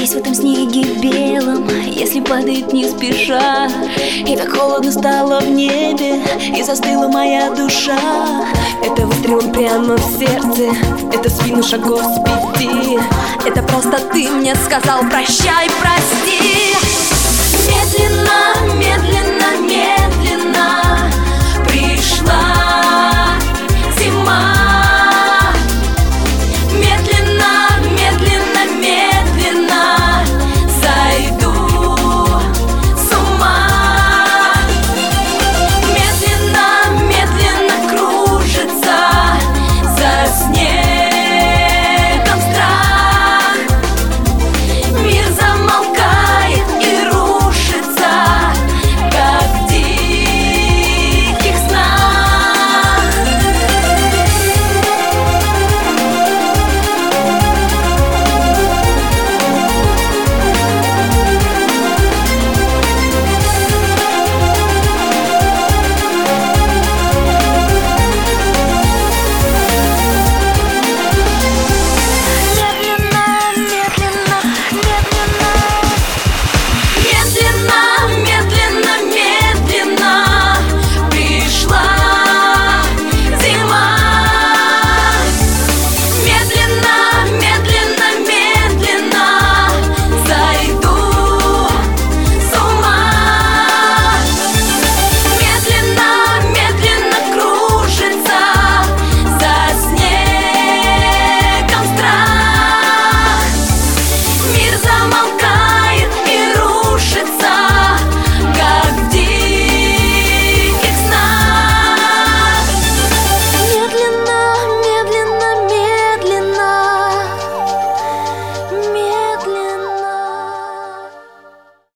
Весь в этом снеге белом, если падает не спеша. И так холодно стало в небе, и застыла моя душа. Это выстрелом прямо в сердце, это спину шагов с 5. Это просто ты мне сказал прощай, прости. Медленно, медленно